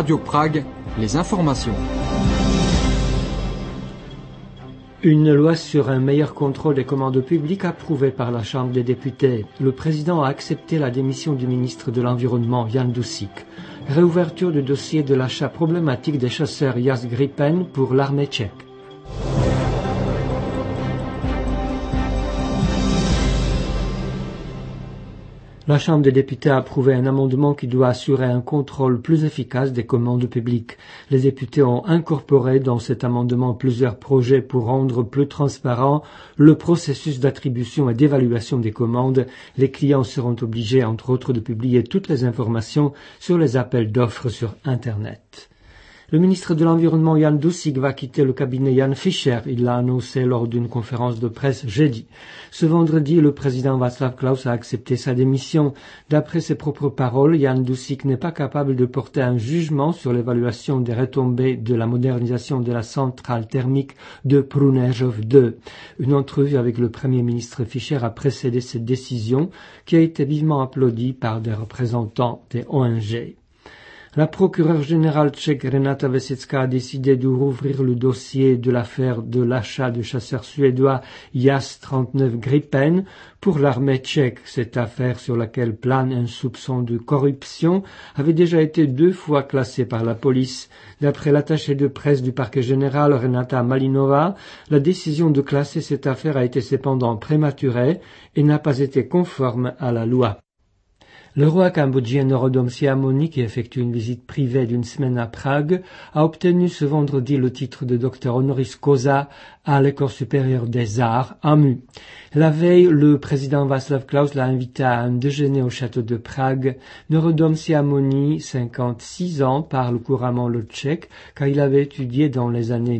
Radio Prague, les informations. Une loi sur un meilleur contrôle des commandes publiques approuvée par la Chambre des députés. Le président a accepté la démission du ministre de l'Environnement, Jan Dušík. Réouverture du dossier de l'achat problématique des chasseurs Jas Gripen pour l'armée tchèque. La Chambre des députés a approuvé un amendement qui doit assurer un contrôle plus efficace des commandes publiques. Les députés ont incorporé dans cet amendement plusieurs projets pour rendre plus transparent le processus d'attribution et d'évaluation des commandes. Les clients seront obligés, entre autres, de publier toutes les informations sur les appels d'offres sur Internet. Le ministre de l'Environnement Jan Dušík va quitter le cabinet Jan Fischer. Il l'a annoncé lors d'une conférence de presse jeudi. Ce vendredi, le président Václav Klaus a accepté sa démission. D'après ses propres paroles, Jan Dušík n'est pas capable de porter un jugement sur l'évaluation des retombées de la modernisation de la centrale thermique de Průměřov 2. Une entrevue avec le premier ministre Fischer a précédé cette décision qui a été vivement applaudie par des représentants des ONG. La procureure générale tchèque Renata Vesická a décidé de rouvrir le dossier de l'affaire de l'achat du chasseur suédois Jas 39 Gripen pour l'armée tchèque. Cette affaire, sur laquelle plane un soupçon de corruption, avait déjà été 2 fois classée par la police. D'après l'attachée de presse du parquet général Renata Malinova, la décision de classer cette affaire a été cependant prématurée et n'a pas été conforme à la loi. Le roi cambodgien Norodom Sihamoni, qui effectue une visite privée d'une semaine à Prague, a obtenu ce vendredi le titre de docteur honoris causa à l'École supérieure des arts, AMU. La veille, le président Václav Klaus l'a invité à un déjeuner au château de Prague. Norodom Sihamoni, 56 ans, parle couramment le tchèque, car il avait étudié dans les années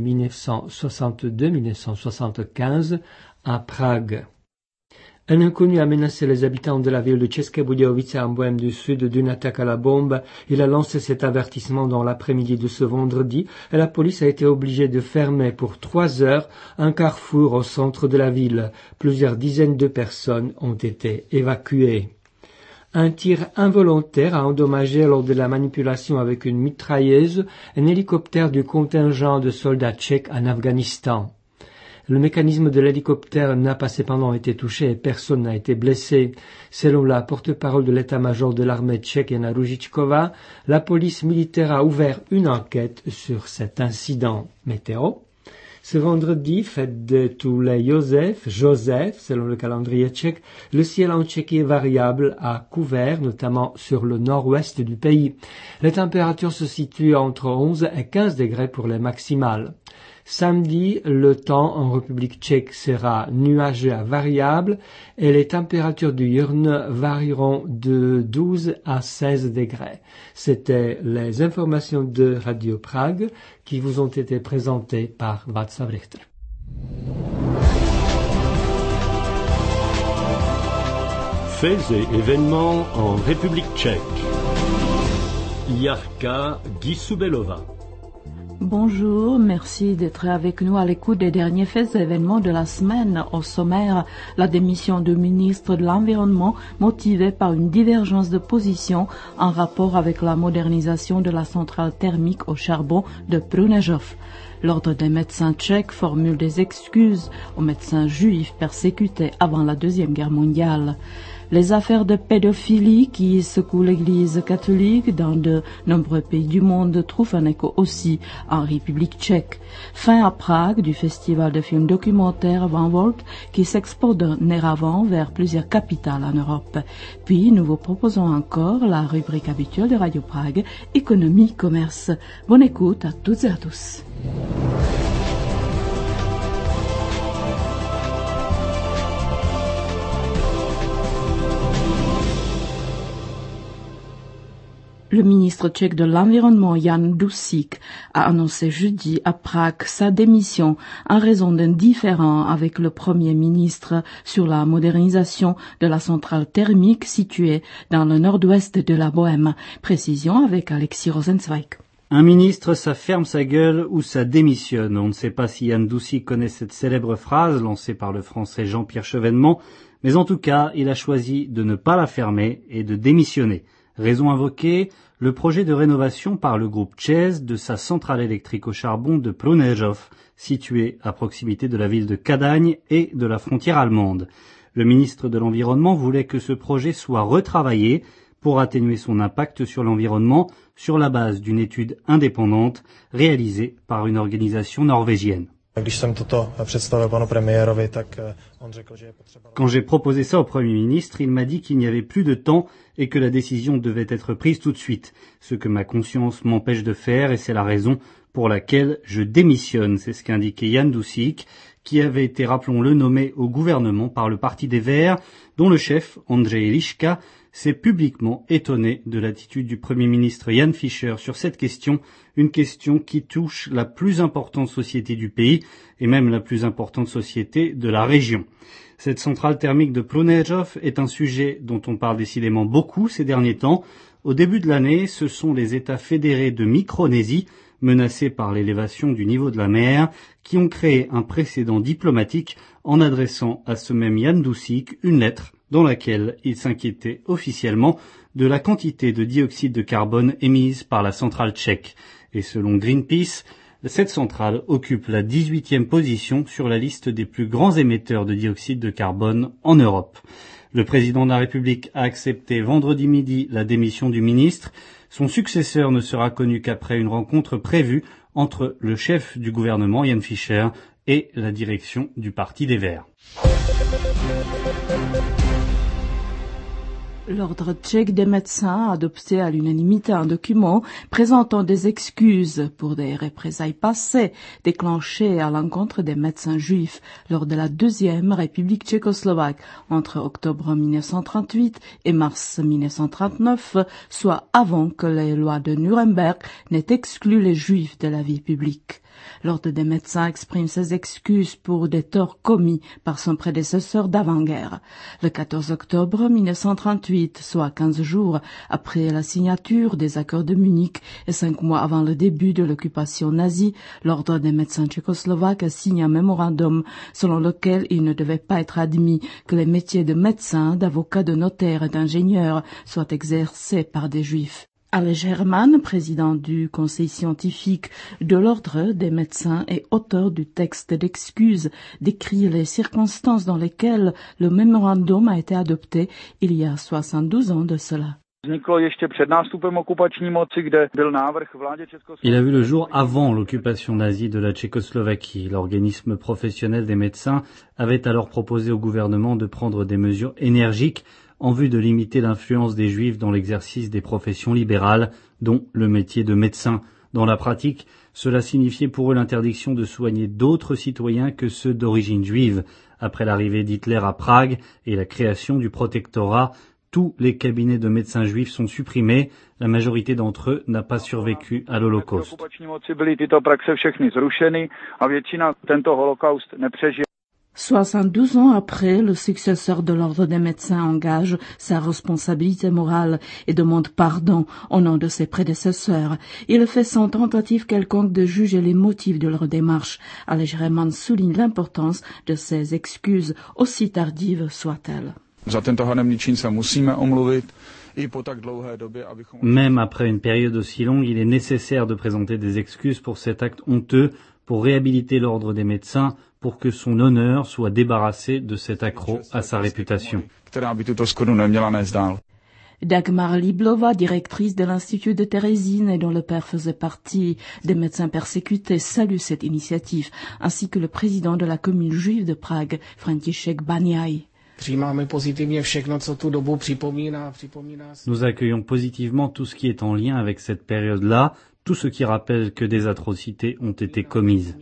1962-1975 à Prague. Un inconnu a menacé les habitants de la ville de České Budějovice en Bohême du Sud d'une attaque à la bombe. Il a lancé cet avertissement dans l'après-midi de ce vendredi et la police a été obligée de fermer pour 3 heures un carrefour au centre de la ville. Plusieurs dizaines de personnes ont été évacuées. Un tir involontaire a endommagé lors de la manipulation avec une mitrailleuse un hélicoptère du contingent de soldats tchèques en Afghanistan. Le mécanisme de l'hélicoptère n'a pas cependant été touché et personne n'a été blessé. Selon la porte-parole de l'état-major de l'armée tchèque, Jana Růžičková, la police militaire a ouvert une enquête sur cet incident. Météo. Ce vendredi, fête de tous les Joseph, selon le calendrier tchèque, le ciel en Tchéquie est variable à couvert, notamment sur le nord-ouest du pays. Les températures se situent entre 11 et 15 degrés pour les maximales. Samedi, le temps en République tchèque sera nuageux à variable et les températures du diurne varieront de 12 à 16 degrés. C'était les informations de Radio Prague qui vous ont été présentées par Václav Richter. Faits et événements en République tchèque. Jarka Gisubelová. Bonjour, merci d'être avec nous à l'écoute des derniers faits et événements de la semaine. Au sommaire, la démission du ministre de l'Environnement motivée par une divergence de position en rapport avec la modernisation de la centrale thermique au charbon de Průměřov. L'Ordre des médecins tchèques formule des excuses aux médecins juifs persécutés avant la Deuxième Guerre mondiale. Les affaires de pédophilie qui secouent l'Église catholique dans de nombreux pays du monde trouvent un écho aussi en République tchèque. Fin à Prague du festival de films documentaires Van Volt qui s'exporte d'un air avant vers plusieurs capitales en Europe. Puis nous vous proposons encore la rubrique habituelle de Radio Prague, Économie, Commerce. Bonne écoute à toutes et à tous. Le ministre tchèque de l'Environnement Jan Dušík a annoncé jeudi à Prague sa démission en raison d'un différend avec le Premier ministre sur la modernisation de la centrale thermique située dans le nord-ouest de la Bohême. Précision avec Alexis Rosenzweig. Un ministre, ça ferme sa gueule ou ça démissionne. On ne sait pas si Jan Dušík connaît cette célèbre phrase lancée par le français Jean-Pierre Chevènement, mais en tout cas, il a choisi de ne pas la fermer et de démissionner. Raison invoquée, le projet de rénovation par le groupe ČEZ de sa centrale électrique au charbon de Pruneřov, située à proximité de la ville de Kadaň et de la frontière allemande. Le ministre de l'Environnement voulait que ce projet soit retravaillé pour atténuer son impact sur l'environnement sur la base d'une étude indépendante réalisée par une organisation norvégienne. Quand j'ai proposé ça au Premier ministre, il m'a dit qu'il n'y avait plus de temps et que la décision devait être prise tout de suite, ce que ma conscience m'empêche de faire et c'est la raison pour laquelle je démissionne. C'est ce qu'indiquait Jan Dušík, qui avait été, rappelons-le, nommé au gouvernement par le Parti des Verts, dont le chef, Ondřej Liška, s'est publiquement étonné de l'attitude du Premier ministre Jan Fischer sur cette question, une question qui touche la plus importante société du pays et même la plus importante société de la région. Cette centrale thermique de Pruneřov est un sujet dont on parle décidément beaucoup ces derniers temps. Au début de l'année, ce sont les États fédérés de Micronésie, menacés par l'élévation du niveau de la mer, qui ont créé un précédent diplomatique en adressant à ce même Jan Dušík une lettre dans laquelle il s'inquiétait officiellement de la quantité de dioxyde de carbone émise par la centrale tchèque. Et selon Greenpeace, cette centrale occupe la 18e position sur la liste des plus grands émetteurs de dioxyde de carbone en Europe. Le président de la République a accepté vendredi midi la démission du ministre. Son successeur ne sera connu qu'après une rencontre prévue entre le chef du gouvernement, Jan Fischer, et la direction du Parti des Verts. L'Ordre tchèque des médecins a adopté à l'unanimité un document présentant des excuses pour des représailles passées déclenchées à l'encontre des médecins juifs lors de la Deuxième République tchécoslovaque entre octobre 1938 et mars 1939, soit avant que les lois de Nuremberg n'aient exclu les juifs de la vie publique. L'Ordre des médecins exprime ses excuses pour des torts commis par son prédécesseur d'avant-guerre. Le 14 octobre 1938, soit 15 jours après la signature des accords de Munich et 5 mois avant le début de l'occupation nazie, l'Ordre des médecins tchécoslovaques a signé un mémorandum selon lequel il ne devait pas être admis que les métiers de médecin, d'avocat, de notaire et d'ingénieur soient exercés par des juifs. Aleš Herman, président du conseil scientifique de l'Ordre des médecins et auteur du texte d'excuses, décrit les circonstances dans lesquelles le mémorandum a été adopté il y a 72 ans de cela. Il a vu le jour avant l'occupation nazie de la Tchécoslovaquie. L'organisme professionnel des médecins avait alors proposé au gouvernement de prendre des mesures énergiques en vue de limiter l'influence des Juifs dans l'exercice des professions libérales, dont le métier de médecin. Dans la pratique, cela signifiait pour eux l'interdiction de soigner d'autres citoyens que ceux d'origine juive. Après l'arrivée d'Hitler à Prague et la création du protectorat, tous les cabinets de médecins juifs sont supprimés. La majorité d'entre eux n'a pas survécu à l'Holocauste. 72 ans après, le successeur de l'Ordre des médecins engage sa responsabilité morale et demande pardon au nom de ses prédécesseurs. Il fait sans tentative quelconque de juger les motifs de leur démarche. Aleš Herman souligne l'importance de ces excuses, aussi tardives soient-elles. Même après une période aussi longue, il est nécessaire de présenter des excuses pour cet acte honteux, pour réhabiliter l'Ordre des médecins, pour que son honneur soit débarrassé de cet accroc à sa réputation. Dagmar Liblova, directrice de l'Institut de Thérésine et dont le père faisait partie des médecins persécutés, salue cette initiative, ainsi que le président de la commune juive de Prague, František Baniaj. Nous accueillons positivement tout ce qui est en lien avec cette période-là, tout ce qui rappelle que des atrocités ont été commises.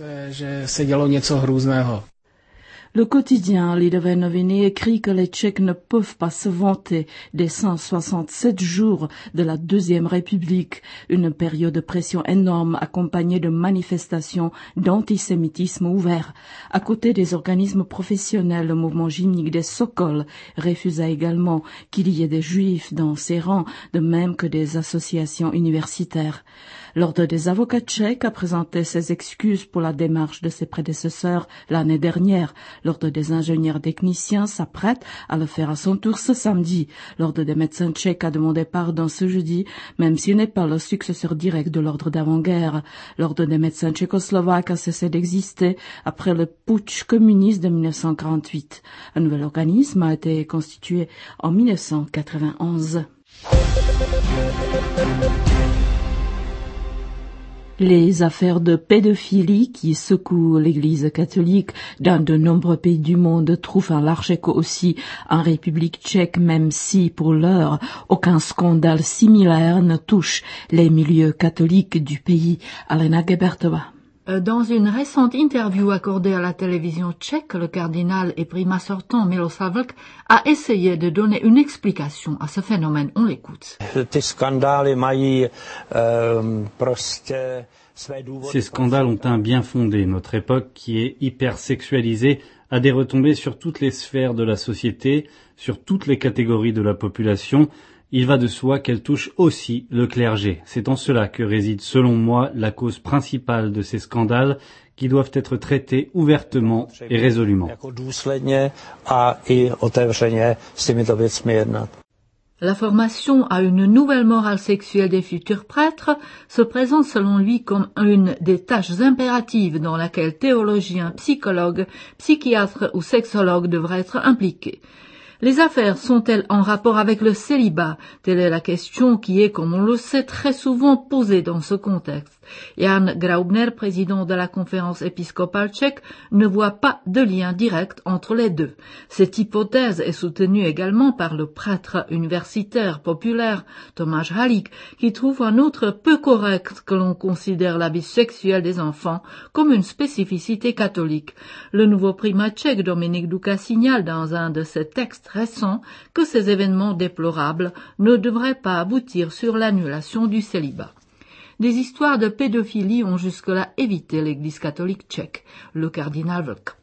Le quotidien Lidové noviny écrit que les Tchèques ne peuvent pas se vanter des 167 jours de la Deuxième République, une période de pression énorme accompagnée de manifestations d'antisémitisme ouvert. À côté des organismes professionnels, le mouvement gymnique des Sokols refusa également qu'il y ait des juifs dans ses rangs, de même que des associations universitaires. L'Ordre des avocats tchèques a présenté ses excuses pour la démarche de ses prédécesseurs l'année dernière. L'Ordre des ingénieurs techniciens s'apprête à le faire à son tour ce samedi. L'Ordre des médecins tchèques a demandé pardon ce jeudi, même s'il n'est pas le successeur direct de l'Ordre d'avant-guerre. L'Ordre des médecins tchécoslovaques a cessé d'exister après le putsch communiste de 1948. Un nouvel organisme a été constitué en 1991. Les affaires de pédophilie qui secouent l'Église catholique dans de nombreux pays du monde trouvent un large écho aussi en République tchèque, même si, pour l'heure, aucun scandale similaire ne touche les milieux catholiques du pays. Alena Gebertova. Dans une récente interview accordée à la télévision tchèque, le cardinal et primat sortant Miloslav Vlk a essayé de donner une explication à ce phénomène. On l'écoute. Ces scandales ont un bien fondé. Notre époque, qui est hyper sexualisée, a des retombées sur toutes les sphères de la société, sur toutes les catégories de la population. Il va de soi qu'elle touche aussi le clergé. C'est en cela que réside, selon moi, la cause principale de ces scandales qui doivent être traités ouvertement et résolument. La formation à une nouvelle morale sexuelle des futurs prêtres se présente selon lui comme une des tâches impératives dans laquelle théologiens, psychologues, psychiatres ou sexologues devraient être impliqués. Les affaires sont-elles en rapport avec le célibat? Telle est la question qui est, comme on le sait, très souvent posée dans ce contexte. Jan Graubner, président de la conférence épiscopale tchèque, ne voit pas de lien direct entre les deux. Cette hypothèse est soutenue également par le prêtre universitaire populaire Tomáš Halík, qui trouve en outre peu correct que l'on considère l'abus sexuel des enfants comme une spécificité catholique. Le nouveau primat tchèque Dominik Duka signale dans un de ses textes récents que ces événements déplorables ne devraient pas aboutir sur l'annulation du célibat. Des histoires de pédophilie ont jusque-là évité l'Église catholique tchèque. Le cardinal Vlk.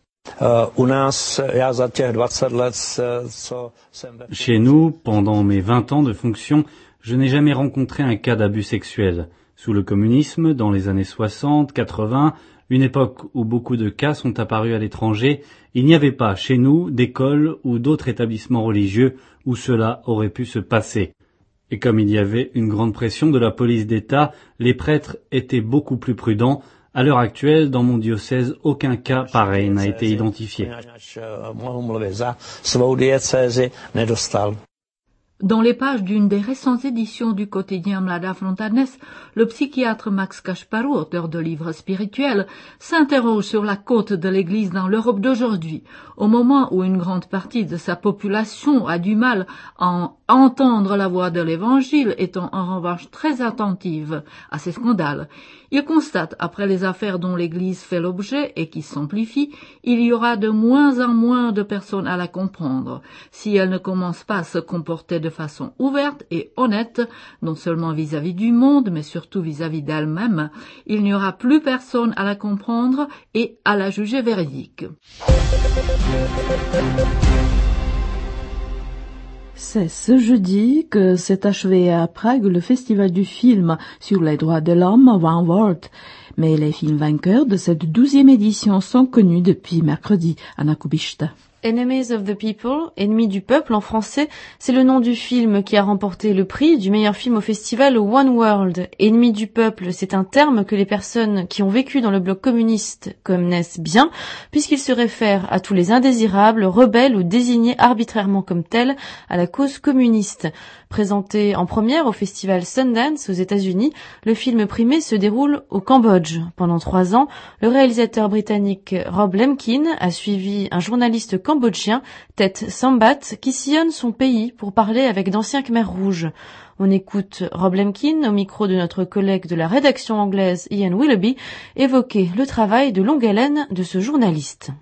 Chez nous, pendant mes 20 ans de fonction, je n'ai jamais rencontré un cas d'abus sexuel. Sous le communisme, dans les années 60, 80, une époque où beaucoup de cas sont apparus à l'étranger, il n'y avait pas chez nous d'école ou d'autres établissements religieux où cela aurait pu se passer. Et comme il y avait une grande pression de la police d'État, les prêtres étaient beaucoup plus prudents. À l'heure actuelle, dans mon diocèse, aucun cas pareil n'a été identifié. Dans les pages d'une des récentes éditions du quotidien Mladá Frontanes, le psychiatre Max Kasparou, auteur de livres spirituels, s'interroge sur la cote de l'Église dans l'Europe d'aujourd'hui, au moment où une grande partie de sa population a du mal à entendre la voix de l'Évangile, étant en revanche très attentive à ces scandales. Il constate, après les affaires dont l'Église fait l'objet et qui s'amplifient, il y aura de moins en moins de personnes à la comprendre. Si elle ne commence pas à se comporter de façon ouverte et honnête, non seulement vis-à-vis du monde, mais surtout vis-à-vis d'elle-même, il n'y aura plus personne à la comprendre et à la juger véridique. C'est ce jeudi que s'est achevé à Prague le festival du film sur les droits de l'homme One World. Mais les films vainqueurs de cette 12e édition sont connus depuis mercredi. Anna Kubishta. Enemies of the People, Ennemis du peuple en français, c'est le nom du film qui a remporté le prix du meilleur film au festival One World. Ennemis du peuple, c'est un terme que les personnes qui ont vécu dans le bloc communiste connaissent bien, puisqu'il se réfère à tous les indésirables, rebelles ou désignés arbitrairement comme tels à la cause communiste. Présenté en première au festival Sundance aux États-Unis, le film primé se déroule au Cambodge. Pendant 3 ans, le réalisateur britannique Rob Lemkin a suivi un journaliste cambodgien, Tet Sambat, qui sillonne son pays pour parler avec d'anciens Khmers rouges. On écoute Rob Lemkin au micro de notre collègue de la rédaction anglaise Ian Willoughby évoquer le travail de longue haleine de ce journaliste.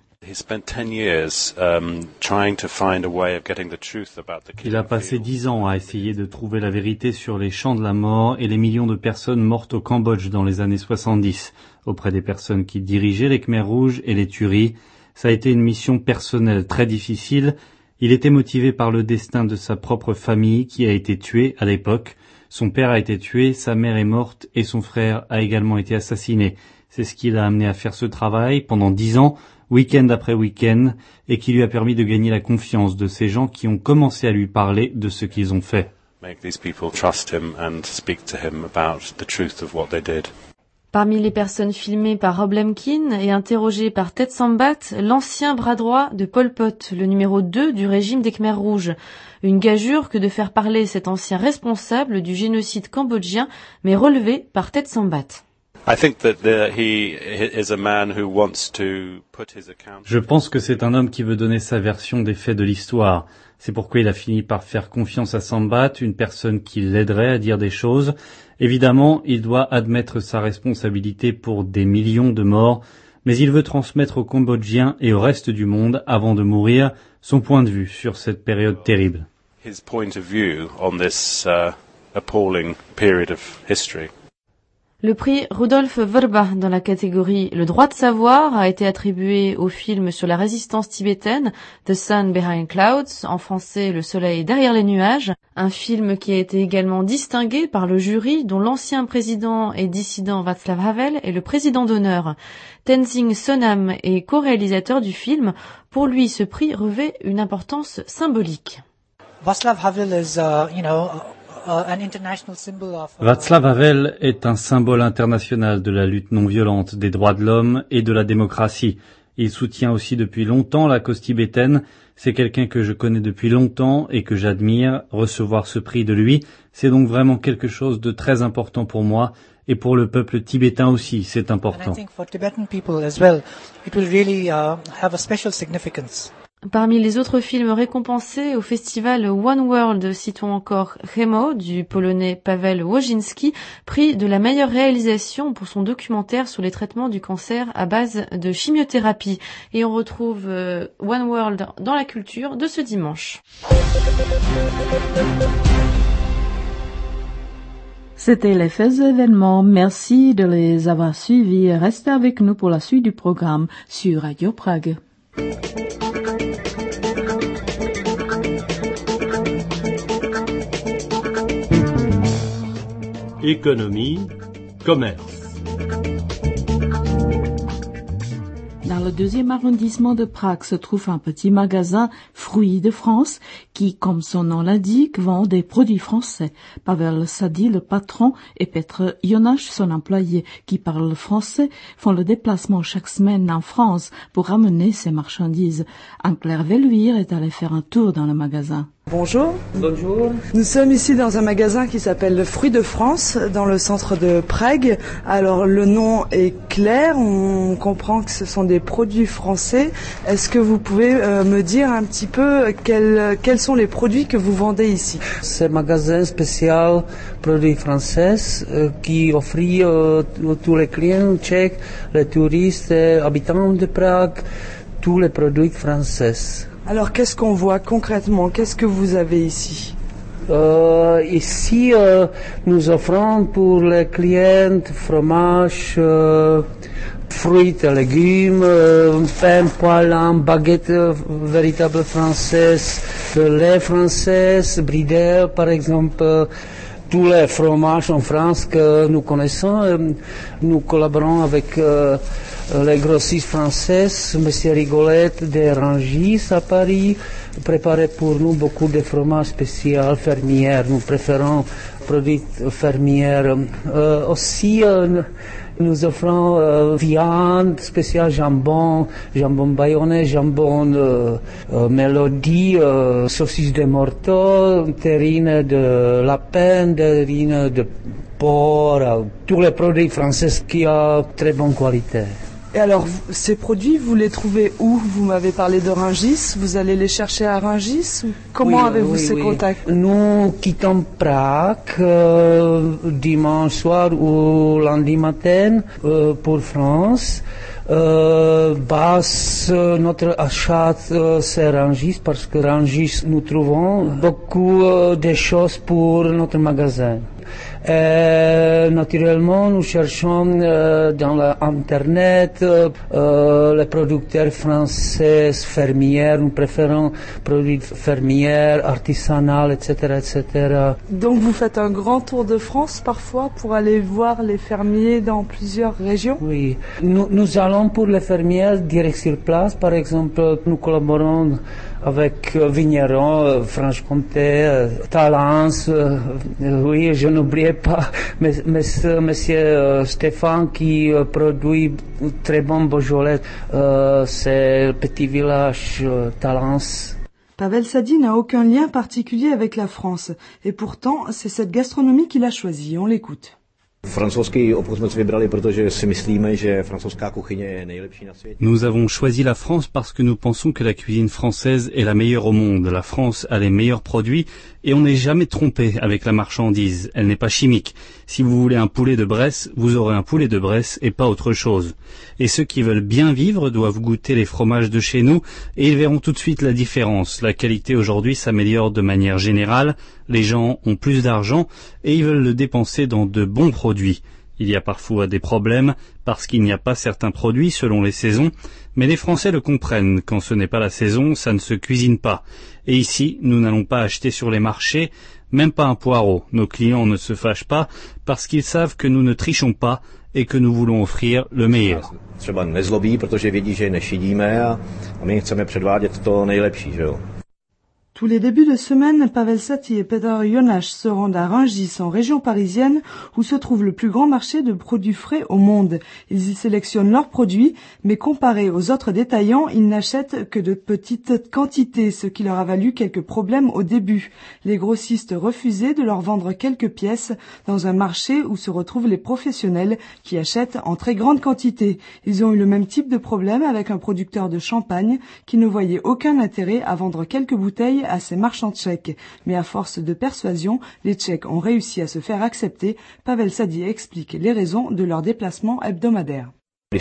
Il a passé 10 ans à essayer de trouver la vérité sur les champs de la mort et les millions de personnes mortes au Cambodge dans les années 70, auprès des personnes qui dirigeaient les Khmers rouges et les tueries. Ça a été une mission personnelle très difficile. Il était motivé par le destin de sa propre famille qui a été tuée à l'époque. Son père a été tué, sa mère est morte et son frère a également été assassiné. C'est ce qui l'a amené à faire ce travail pendant 10 ans. week-end après week-end, et qui lui a permis de gagner la confiance de ces gens qui ont commencé à lui parler de ce qu'ils ont fait. Make these people trust him and speak to him about the truth of what they did. Parmi les personnes filmées par Rob Lemkin et interrogées par Ted Sambat, l'ancien bras droit de Pol Pot, le numéro 2 du régime des Khmers rouges. Une gageure que de faire parler cet ancien responsable du génocide cambodgien, mais relevé par Ted Sambat. Je pense que c'est un homme qui veut donner sa version des faits de l'histoire. C'est pourquoi il a fini par faire confiance à Sambat, une personne qui l'aiderait à dire des choses. Évidemment, il doit admettre sa responsabilité pour des millions de morts, mais il veut transmettre aux Cambodgiens et au reste du monde, avant de mourir, son point de vue sur cette période terrible. His point of view on this appalling period of history. Le prix Rudolf Vrba dans la catégorie Le droit de savoir a été attribué au film sur la résistance tibétaine The Sun Behind Clouds, en français Le soleil derrière les nuages, un film qui a été également distingué par le jury dont l'ancien président et dissident Václav Havel est le président d'honneur. Tenzing Sonam est co-réalisateur du film. Pour lui, ce prix revêt une importance symbolique. Václav Havel is, Václav Havel est un symbole international de la lutte non violente, des droits de l'homme et de la démocratie. Il soutient aussi depuis longtemps la cause tibétaine. C'est quelqu'un que je connais depuis longtemps et que j'admire. Recevoir ce prix de lui, c'est donc vraiment quelque chose de très important pour moi et pour le peuple tibétain aussi, c'est important. Parmi les autres films récompensés au festival One World, citons encore Chemo du polonais Paweł Wojcinski, prix de la meilleure réalisation pour son documentaire sur les traitements du cancer à base de chimiothérapie. Et on retrouve One World dans la culture de ce dimanche. C'était les faits et événements. Merci de les avoir suivis. Restez avec nous pour la suite du programme sur Radio Prague. Économie, commerce. Dans le 2e arrondissement de Prague se trouve un petit magasin Fruits de France qui, comme son nom l'indique, vend des produits français. Pavel Sadi, le patron, et Petr Jonáš, son employé, qui parle français, font le déplacement chaque semaine en France pour ramener ces marchandises. Anne-Claire Velluire est allée faire un tour dans le magasin. Bonjour. Bonjour. Nous sommes ici dans un magasin qui s'appelle le Fruits de France, dans le centre de Prague. Alors, le nom est clair, on comprend que ce sont des produits français. Est-ce que vous pouvez me dire un petit peu quels sont les produits que vous vendez ici? C'est un magasin spécial produits français qui offre à tous les clients tchèques, les touristes, les habitants de Prague, tous les produits français. Alors, qu'est-ce qu'on voit concrètement? Qu'est-ce que vous avez ici? Ici, nous offrons pour les clients fromage, fruits et légumes, pain, poêlin, baguette véritable française, le lait français, bridel par exemple. Tous les fromages en France que nous connaissons, nous collaborons avec les grossistes français, M. Rigolette de Rungis à Paris, préparent pour nous beaucoup de fromages spéciaux fermiers. Nous préférons produits fermiers. Aussi, nous offrons viande spéciale, jambon bayonnais, jambon mélodie, saucisse de morteau, terrine de lapin, terrine de porc, tous les produits français qui ont très bonne qualité. Et alors, ces produits, vous les trouvez où? Vous m'avez parlé de Rungis, vous allez les chercher à Rungis? Comment avez-vous ces contacts? Nous quittons Prague dimanche soir ou lundi matin pour France. Notre achat c'est Rungis parce que Rungis nous trouvons beaucoup de choses pour notre magasin. Naturellement, nous cherchons dans l'Internet les producteurs français fermiers. Nous préférons produits fermiers, artisanaux, etc., etc. Donc vous faites un grand tour de France parfois pour aller voir les fermiers dans plusieurs régions? Oui, nous allons pour les fermiers direct sur place. Par exemple, nous collaborons avec vignerons, Franche-Comté, Talence, oui, je n'oubliais pas monsieur Stéphane qui produit très bon Beaujolais, c'est le petit village Talence. Pavel Sadi n'a aucun lien particulier avec la France, et pourtant c'est cette gastronomie qu'il a choisie, on l'écoute. Nous avons choisi la France parce que nous pensons que la cuisine française est la meilleure au monde. La France a les meilleurs produits et on n'est jamais trompé avec la marchandise. Elle n'est pas chimique. Si vous voulez un poulet de Bresse, vous aurez un poulet de Bresse et pas autre chose. Et ceux qui veulent bien vivre doivent goûter les fromages de chez nous et ils verront tout de suite la différence. La qualité aujourd'hui s'améliore de manière générale. Les gens ont plus d'argent et ils veulent le dépenser dans de bons produits. Il y a parfois des problèmes parce qu'il n'y a pas certains produits selon les saisons, mais les Français le comprennent. Quand ce n'est pas la saison, ça ne se cuisine pas. Et ici, nous n'allons pas acheter sur les marchés, même pas un poireau. Nos clients ne se fâchent pas parce qu'ils savent que nous ne trichons pas et que nous voulons offrir le meilleur. Třeba nezlobí, protože vědí, že nešidíme a my chceme předvádět to nejlepší, že jo. Tous les débuts de semaine, Pavel Sadi et Peter Jonas se rendent à Rungis, en région parisienne, où se trouve le plus grand marché de produits frais au monde. Ils y sélectionnent leurs produits, mais comparés aux autres détaillants, ils n'achètent que de petites quantités, ce qui leur a valu quelques problèmes au début. Les grossistes refusaient de leur vendre quelques pièces dans un marché où se retrouvent les professionnels qui achètent en très grande quantité. Ils ont eu le même type de problème avec un producteur de champagne qui ne voyait aucun intérêt à vendre quelques bouteilles à ses marchands tchèques. Mais à force de persuasion, les Tchèques ont réussi à se faire accepter. Pavel Sadi explique les raisons de leur déplacement hebdomadaire.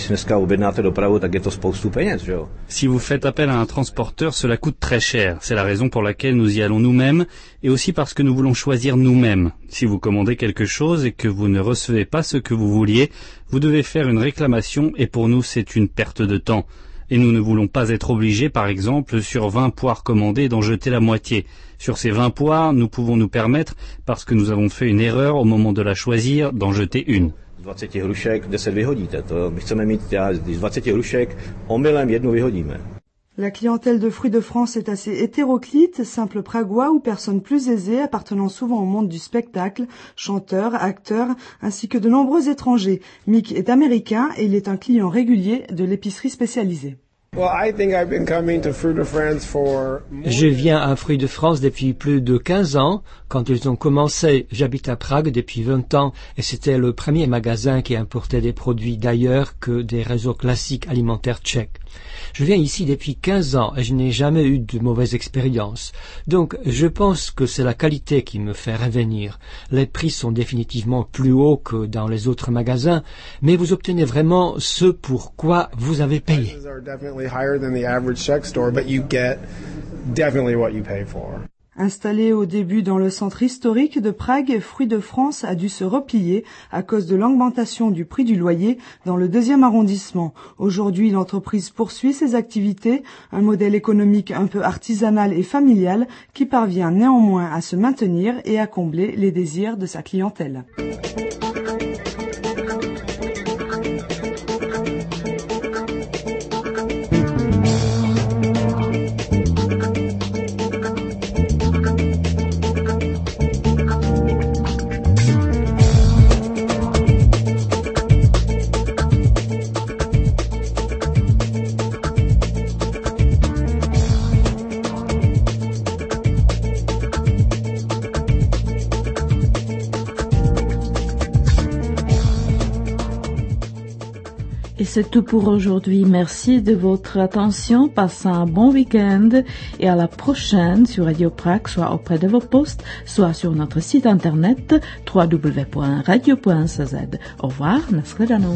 Si vous faites appel à un transporteur, cela coûte très cher. C'est la raison pour laquelle nous y allons nous-mêmes et aussi parce que nous voulons choisir nous-mêmes. Si vous commandez quelque chose et que vous ne recevez pas ce que vous vouliez, vous devez faire une réclamation et pour nous c'est une perte de temps. Et nous ne voulons pas être obligés, par exemple, sur 20 poires commandées, d'en jeter la moitié. Sur ces 20 poires, nous pouvons nous permettre, parce que nous avons fait une erreur au moment de la choisir, d'en jeter une. 20 hrušek, 10 vyhodíte. To my chceme mít, z 20 hrušek omylem jednu vyhodíme. La clientèle de Fruits de France est assez hétéroclite, simples pragois ou personnes plus aisées appartenant souvent au monde du spectacle, chanteurs, acteurs, ainsi que de nombreux étrangers. Mick est américain et il est un client régulier de l'épicerie spécialisée. Je viens à Fruits de France depuis plus de 15 ans. Quand ils ont commencé, j'habite à Prague depuis 20 ans et c'était le premier magasin qui importait des produits d'ailleurs que des réseaux classiques alimentaires tchèques. Je viens ici depuis 15 ans et je n'ai jamais eu de mauvaise expérience. Donc, je pense que c'est la qualité qui me fait revenir. Les prix sont définitivement plus hauts que dans les autres magasins, mais vous obtenez vraiment ce pour quoi vous avez payé. Installé au début dans le centre historique de Prague, Fruits de France a dû se replier à cause de l'augmentation du prix du loyer dans le 2e arrondissement. Aujourd'hui, l'entreprise poursuit ses activités, un modèle économique un peu artisanal et familial qui parvient néanmoins à se maintenir et à combler les désirs de sa clientèle. Et c'est tout pour aujourd'hui. Merci de votre attention. Passez un bon week-end et à la prochaine sur Radio Prague, soit auprès de vos postes, soit sur notre site internet www.radio.cz. Au revoir, nashledanou.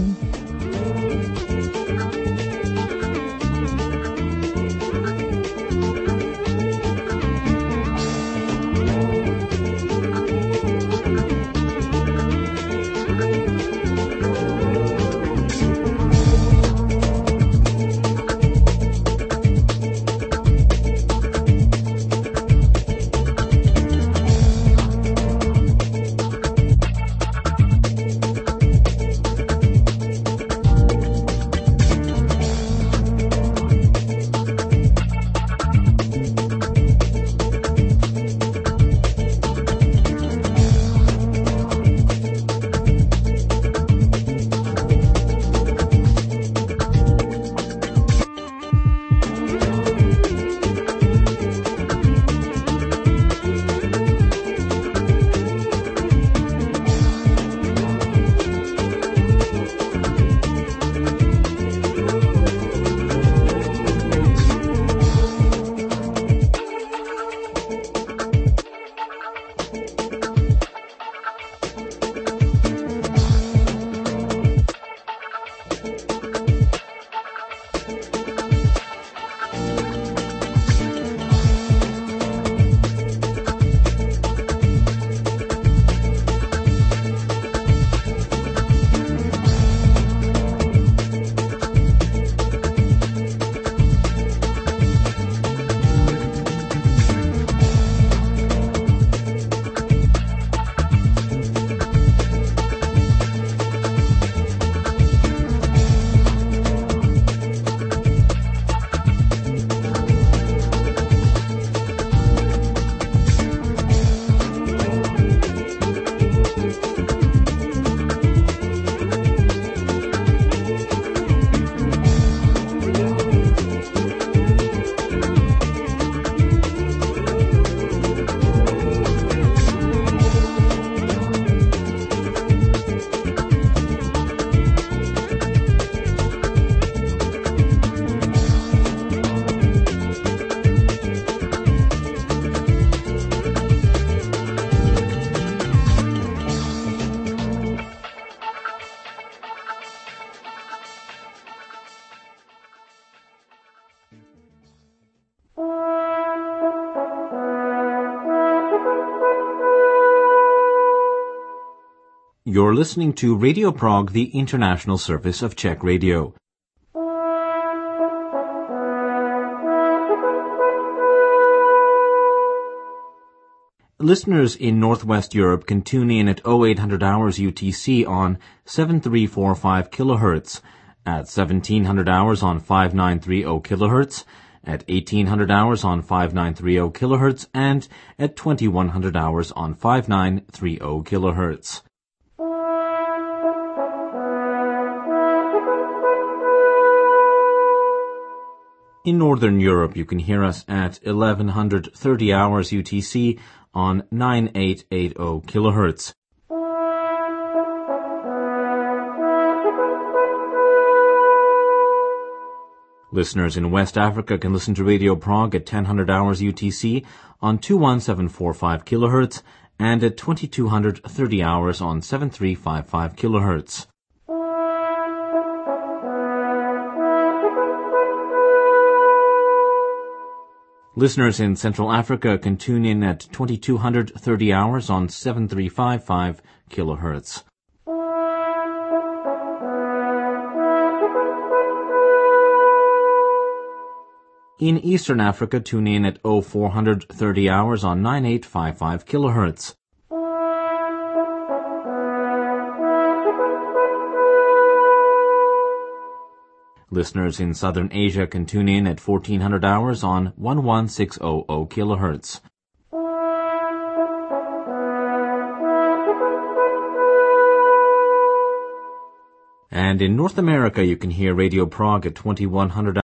You're listening to Radio Prague, the international service of Czech Radio. Listeners in Northwest Europe can tune in at 0800 hours UTC on 7345 kHz, at 1700 hours on 5930 kHz, at 1800 hours on 5930 kHz, and at 2100 hours on 5930 kHz. In Northern Europe, you can hear us at 1130 hours UTC on 9880 kHz. Listeners in West Africa can listen to Radio Prague at 1000 hours UTC on 21745 kHz and at 2230 hours on 7355 kHz. Listeners in Central Africa can tune in at 2230 hours on 7355 kHz. In Eastern Africa, tune in at 0430 hours on 9855 kHz. Listeners in Southern Asia can tune in at 1400 hours on 11600 kHz. And in North America, you can hear Radio Prague at 2100